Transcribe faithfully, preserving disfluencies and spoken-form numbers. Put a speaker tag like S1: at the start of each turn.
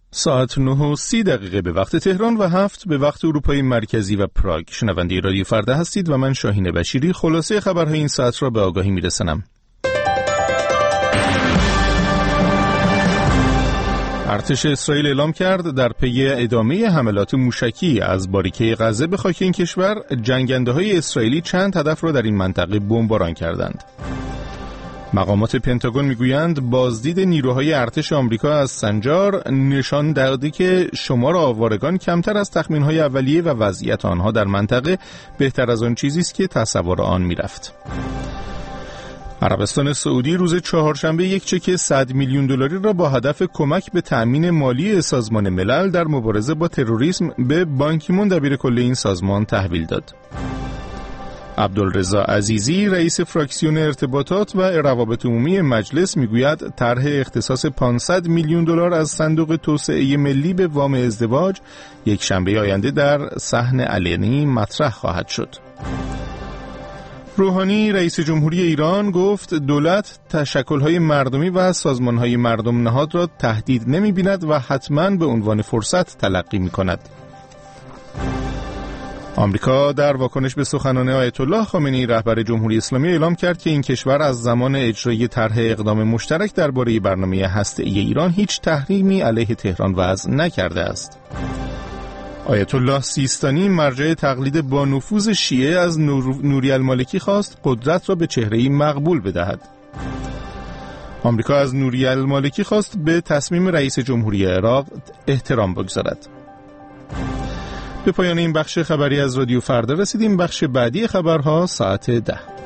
S1: ساعت نه و سی دقیقه به وقت تهران و هفت به وقت اروپای مرکزی و پراگ. شنونده رادیو فردا هستید و من شاهین بشیری خلاصه خبرهای این ساعت را به آگاهی میرسانم. ارتش اسرائیل اعلام کرد در پی ادامه حملات موشکی از باریکه غزه به خاک این کشور، جنگنده‌های اسرائیلی چند هدف را در این منطقه بمباران کردند. مقامات پنتاگون میگویند بازدید نیروهای ارتش آمریکا از سنجار نشان داده که شمار آوارگان کمتر از تخمین‌های اولیه و وضعیت آنها در منطقه بهتر از آن چیزی است که تصور آن میرفت. عربستان سعودی روز چهارشنبه یک چک صد میلیون دلاری را با هدف کمک به تأمین مالی سازمان ملل در مبارزه با تروریسم به بان کی مون دبیر کل این سازمان تحویل داد. عبدالرضا عزیزی رئیس فراکسیون ارتباطات و روابط عمومی مجلس میگوید طرح اختصاص پانصد میلیون دلار از صندوق توسعه ملی به وام ازدواج یک شنبه آینده در صحن علنی مطرح خواهد شد. روحانی رئیس جمهوری ایران گفت دولت تشکل‌های مردمی و سازمان‌های مردم نهاد را تهدید نمی‌بیند و حتماً به عنوان فرصت تلقی می‌کند. آمریکا در واکنش به سخنان آیت الله خامنه‌ای رهبر جمهوری اسلامی اعلام کرد که این کشور از زمان اجرای طرح اقدام مشترک درباره برنامه هسته‌ای ایران هیچ تحریمی علیه تهران وضع نکرده است. آیت الله سیستانی مرجع تقلید با نفوذ شیعه از نور... نوری المالکی خواست قدرت را به چهره‌ای مقبول بدهد. آمریکا از نوری المالکی خواست به تصمیم رئیس جمهوری عراق احترام بگذارد. به پایان این بخش خبری از رادیو فردا رسیدیم. بخش بعدی خبرها ساعت ده.